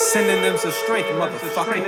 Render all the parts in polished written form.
Synonyms of strength, motherfucker.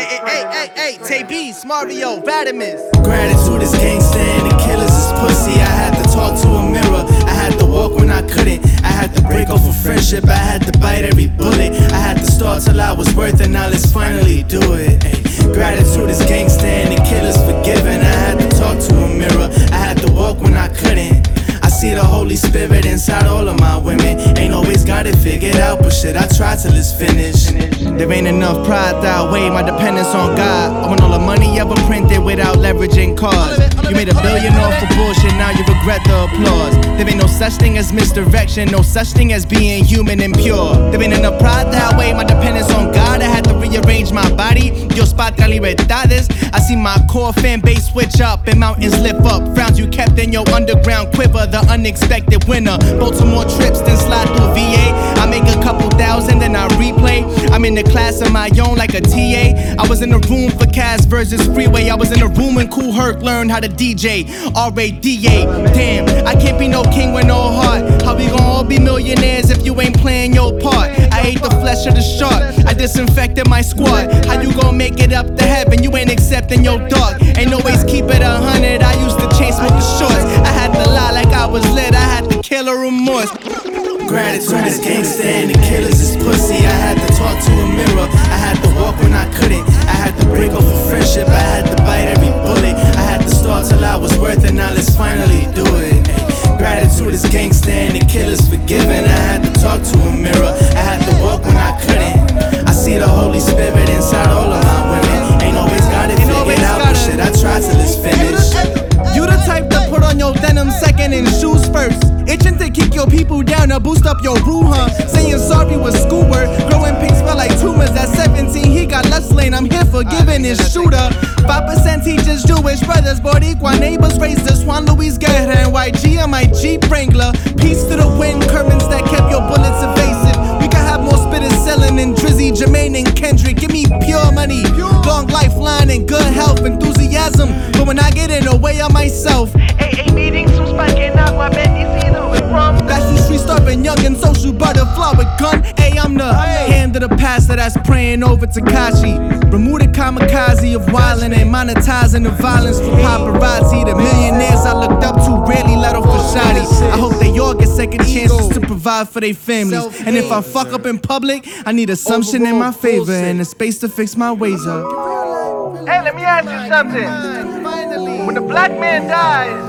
Hey, TB, Mario, Radimus. Gratitude is gangsta and the killers is pussy. I had to talk to a mirror, I had to walk when I couldn't. I had to break off a friendship, I had to bite every bullet. I had to start till I was worth it, now let's finally do it. Gratitude is gangsta and the killers forgiven. I had to talk to a mirror, I had to walk when I couldn't. I see the Holy Spirit inside all of my women. Ain't always got it figured out, but shit, I try till it's finished. There ain't enough pride that outweigh my dependence on God. I want all the money ever printed without leveraging cars. You made $1 billion off of bullshit, now you regret the applause. There ain't no such thing as misdirection, no such thing as being human and pure. There ain't enough pride that outweigh my dependence on God. I had to rearrange my body, yo spata libertades. I see my core fan base switch up and mountains lift up. Frowns you kept in your underground quiver, the unexpected winner. Baltimore trips, then slide through VA. I make a couple thousand, then I replay. I'm in the class of my own like a TA. I was in the room for Cass versus Freeway. I was in the room when Kool Herc learned how to DJ. R-A-D-A, damn, I can't be no king with no heart. How we gon' all be millionaires if you ain't playing your part? I ate the flesh of the shark, I disinfected my squad. How you gon' make it up to heaven? You ain't accepting your dog. Ain't always keep it 100, I used to chain smoke the shorts. I had to lie like I was lit, I had to kill a remorse. Gratitude is gangsta and the killers is pussy. I had to talk to a mirror, I had to walk when I couldn't. I had to break off a friendship, I had to bite every bullet. I had to start till I was worth it, now let's finally do it. Gratitude is gangsta and the killers forgiven. I had to talk to a mirror, I had to walk when I couldn't. I see the Holy Spirit inside all of my women. Ain't always got it figured out, but shit, I try till it's finished. You the type to put on your denim second and shoes first. Itching to kick your people down to boost up your ruha. Saying sorry was schoolwork. Growing pink smell like tumors. At 17 he got lust lane. I'm here forgiving his shooter. 5% teachers Jewish brothers. Boricua neighbors raised us. Juan Luis Guerra and YG on my Jeep Wrangler. Peace to the wind curtains that kept your bullets evasive. We could have more spitters selling than Drizzy, Jermaine and Kendrick. Give me pure money, long lifeline and good health, enthusiasm. But when I get in the way of myself, meeting sus pa que agua bendecido with rum. That's the street starving young and social butterfly with gun. Hey, I'm the hand of the pastor that's praying over Takashi. Remove the kamikaze of wildin' and monetizing the violence for paparazzi. The millionaires I looked up to rarely let off a shotty. I hope they all get second chances to provide for their families. And if I fuck up in public, I need assumption in my favor and a space to fix my ways up. Hey, let me ask you something. When the black man dies,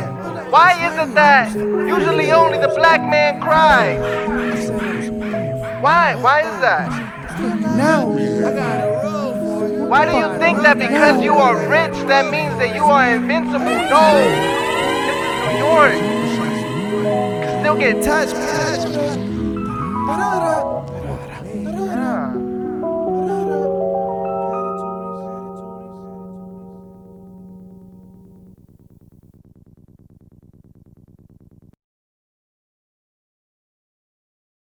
why is it that usually only the black man cries? Why? Why is that? Why do you think that because you are rich, that means that you are invincible? No, this is New York. You can still get touched.